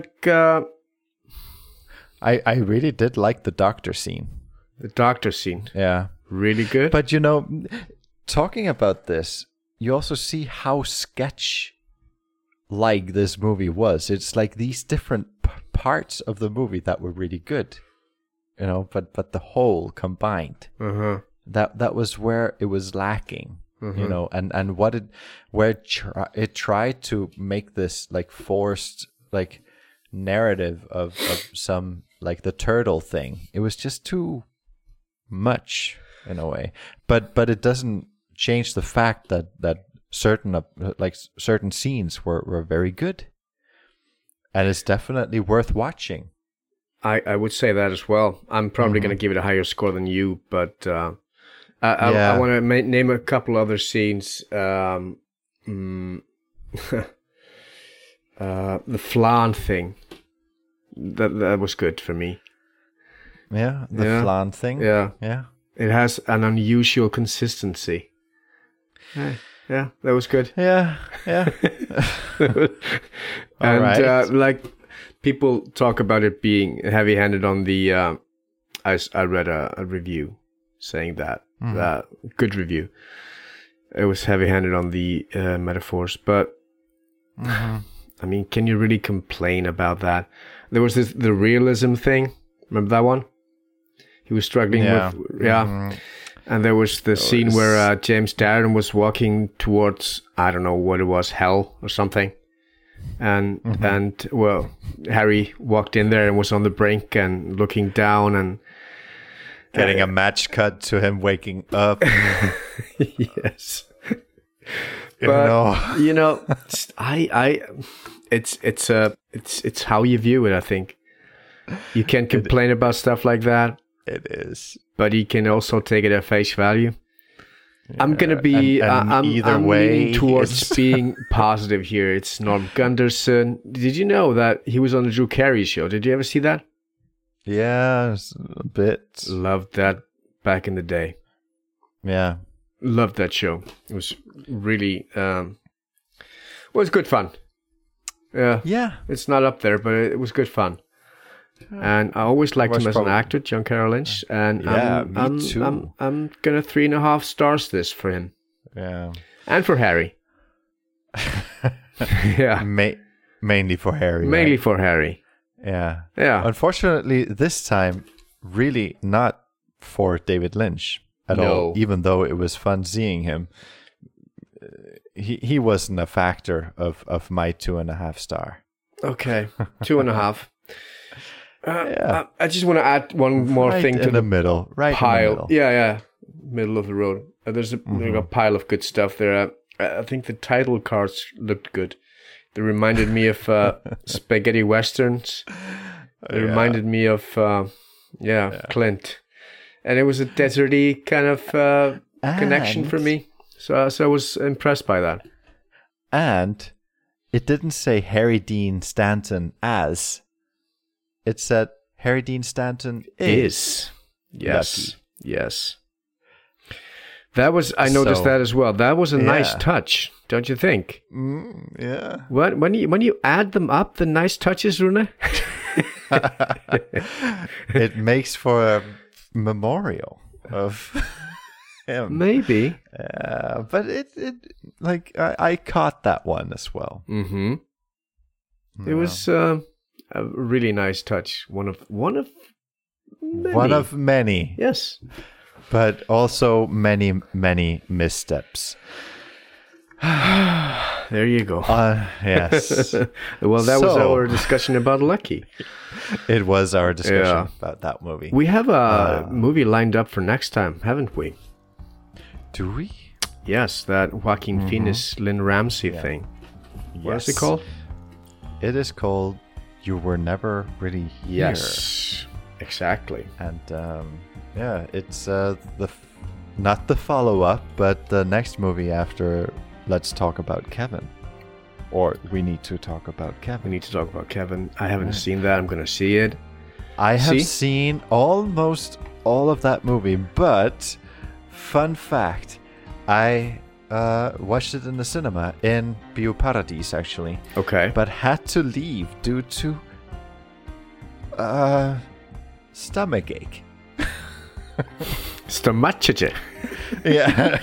I really did like the doctor scene. The doctor scene. Yeah. Really good. But talking about this, you also see how sketch-like this movie was. It's like these different parts of the movie that were really good, but the whole combined. That was where it was lacking, and it tried to make this forced narrative of some the turtle thing. It was just too much in a way, but it doesn't change the fact that certain scenes were very good, and it's definitely worth watching. I would say that as well. I'm probably going to give it a higher score than you, but I want to name a couple other scenes. The flan thing that was good for me. Yeah, the flan thing. Yeah. It has an unusual consistency. Yeah, that was good. Yeah. And right. People talk about it being heavy-handed on the. I read a review saying that good review. It was heavy-handed on the metaphors, but I mean, can you really complain about that? There was the realism thing. Remember that one? He was struggling with and there was the scene where James Darren was walking towards, I don't know what it was, hell or something, and Harry walked in there and was on the brink and looking down and getting a match cut to him waking up. Yes, but I it's how you view it. I think You can't complain about stuff like that. It is. But you can also take it at face value. Yeah, I'm gonna be. I'm leaning towards being positive here. It's Norm Gunderson. Did you know that he was on the Drew Carey show? Did you ever see that? Yeah, a bit. Loved that back in the day. Yeah, loved that show. It was really. Was good fun. Yeah, it's not up there, but it was good fun. And I always liked him as an actor, John Carroll Lynch. And me too. I'm gonna 3.5 stars this for him. Yeah, and for Harry. Yeah, mainly for Harry. Mainly for Harry. Yeah. Unfortunately, this time, really not for David Lynch at all. Even though it was fun seeing him, he wasn't a factor of my 2.5 star. Okay, 2.5. I just want to add one more thing to the middle, pile. Middle of the road. There's a pile of good stuff there. I think the title cards looked good. They reminded me of spaghetti westerns. It reminded me of Clint, and it was a deserty kind of connection for me. So I was impressed by that. And it didn't say Harry Dean Stanton as. It said Harry Dean Stanton is. Yes. Lucky. Yes. That was. I noticed that as well. That was a nice touch, don't you think? Yeah. When you add them up, the nice touches, Rune. It makes for a memorial of him. Maybe. But it like I caught that one as well. Mm-hmm. It was a really nice touch. One of many. Yes. But also many missteps. There you go. Yes. Well, that was our discussion about Lucky. It was our discussion about that movie. We have a movie lined up for next time, haven't we? Do we? Yes, that Joaquin Phoenix, Lynn Ramsey thing. What is it called? It is called You Were Never Really Here. Yes, exactly. And it's not the follow-up, but the next movie after Let's Talk About Kevin. Or We Need to Talk About Kevin. We need to talk about Kevin. I haven't seen that. I'm going to see it. I have seen almost all of that movie, but fun fact, I watched it in the cinema in Bioparadis, actually. Okay. But had to leave due to stomachache. Stomachache. Yeah.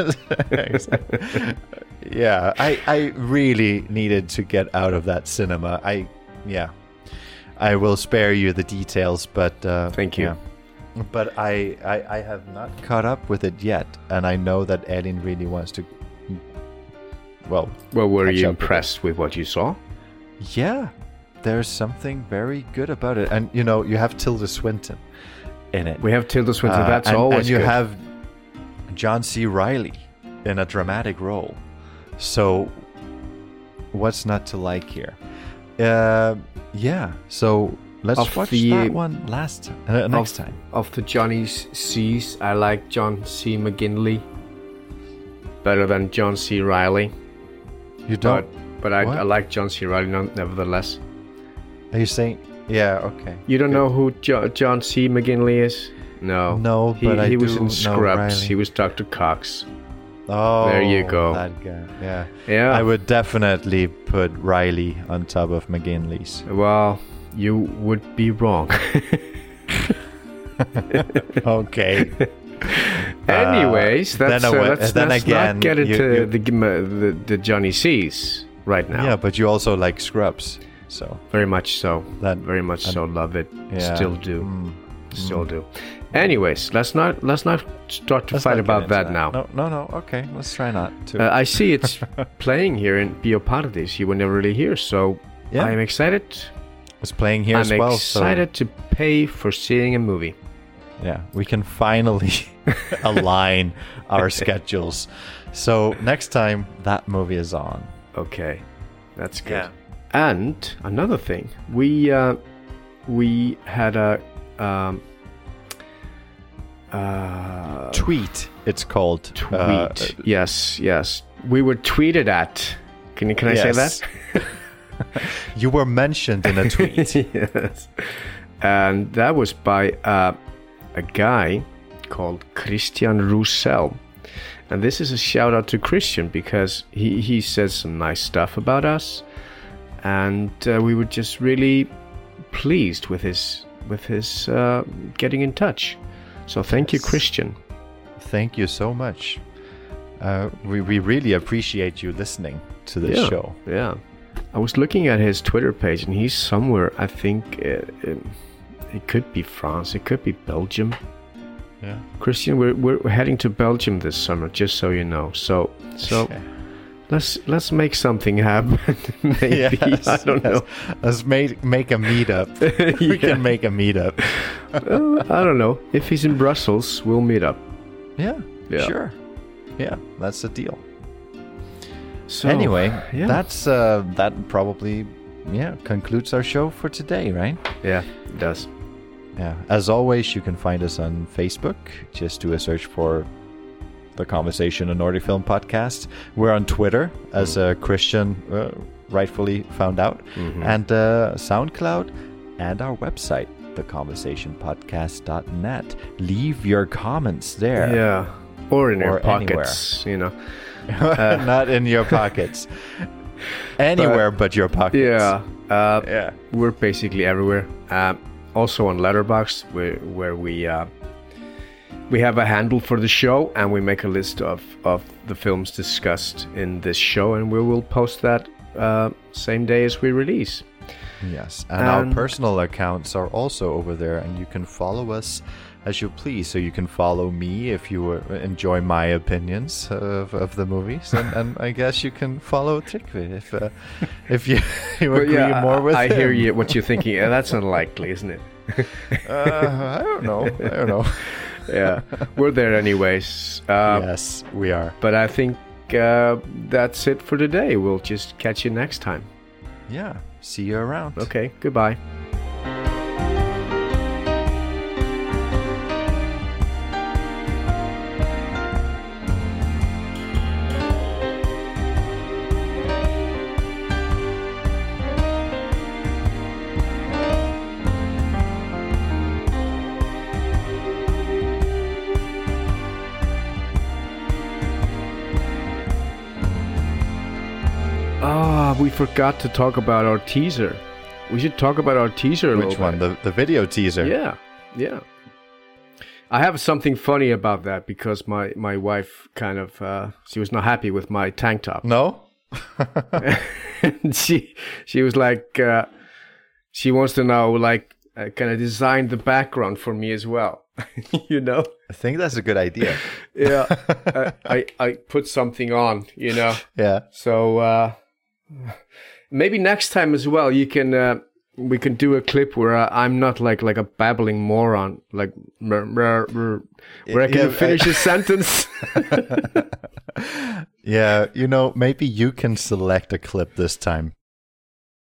Yeah, I really needed to get out of that cinema. I will spare you the details, but thank you. Yeah. But I have not caught up with it yet, and I know that Elin really wants to. Well, were you impressed with what you saw? Yeah, there's something very good about it, and you have Tilda Swinton in it. We have Tilda Swinton. That's always and you good. have John C. Reilly in a dramatic role. So, what's not to like here? So let's watch that one next time. Of the Johnny C's, I like John C. McGinley better than John C. Reilly. You don't? But I like John C. Reilly nevertheless. Are you saying? Yeah, okay. You don't know who John C. McGinley is? No. No, but he was in Scrubs. He was Dr. Cox. Oh, there you go. That guy. Yeah. Yeah. I would definitely put Reilly on top of McGinley's. Well, you would be wrong. Okay. Anyways, let's not get into the Johnny C's right now. Yeah, but you also like Scrubs, so very much so. Love it. Yeah. Still do. Still do. Anyways, let's not start to fight about that now. No. Okay, let's try not to. I see it's playing here in Bioparadis. You were never really here, so I'm excited. It's playing here as well. I'm excited to pay for seeing a movie. Yeah, we can finally align our schedules. So next time that movie is on. Okay, that's good. Yeah. And another thing, we we had a tweet. It's called tweet. Yes. We were tweeted at. Can I say that? You were mentioned in a tweet. Yes. And that was by a guy called Christian Roussel. And this is a shout out to Christian because he says some nice stuff about us. And we were just really pleased with his getting in touch. So thank you, Christian. Thank you so much. We really appreciate you listening to this show. Yeah. I was looking at his Twitter page, and he's somewhere, I think it could be France, it could be Belgium. Yeah. Christian, we're heading to Belgium this summer, just so you know. So let's make something happen. Maybe. Yes, I don't know. Let's make a meetup. We can make a meetup. I don't know. If he's in Brussels, we'll meet up. Yeah. Sure. Yeah, that's the deal. So anyway, that's that probably concludes our show for today, right? Yeah, it does. Yeah. As always, you can find us on Facebook. Just do a search for The Conversation, a Nordic Film Podcast. We're on Twitter, as Christian rightfully found out, and SoundCloud, and our website, theconversationpodcast.net. Leave your comments there. Yeah, or in your pockets, anywhere. Not in your pockets. Anywhere but your pockets. Yeah. We're basically everywhere. Also on Letterboxd, where we have a handle for the show, and we make a list of the films discussed in this show, and we will post that same day as we release. Yes, and our personal accounts are also over there, and you can follow us as you please. So you can follow me if you enjoy my opinions of the movies, and I guess you can follow Trygve if you agree more with him. I hear you. What you're thinking? That's unlikely, isn't it? I don't know. Yeah, we're there anyways. Yes, we are. But I think that's it for today. We'll just catch you next time. Yeah, see you around. Okay, goodbye. We forgot to talk about our teaser. We should talk about our teaser a little bit. Which one? The video teaser? Yeah. I have something funny about that because my wife kind of she was not happy with my tank top. No? And she was like she wants to know like kind of design the background for me as well. You know? I think that's a good idea. Yeah. I put something on, you know. Yeah. So maybe next time as well we can do a clip where I'm not like a babbling moron, like where I can finish a sentence. Yeah, maybe you can select a clip this time.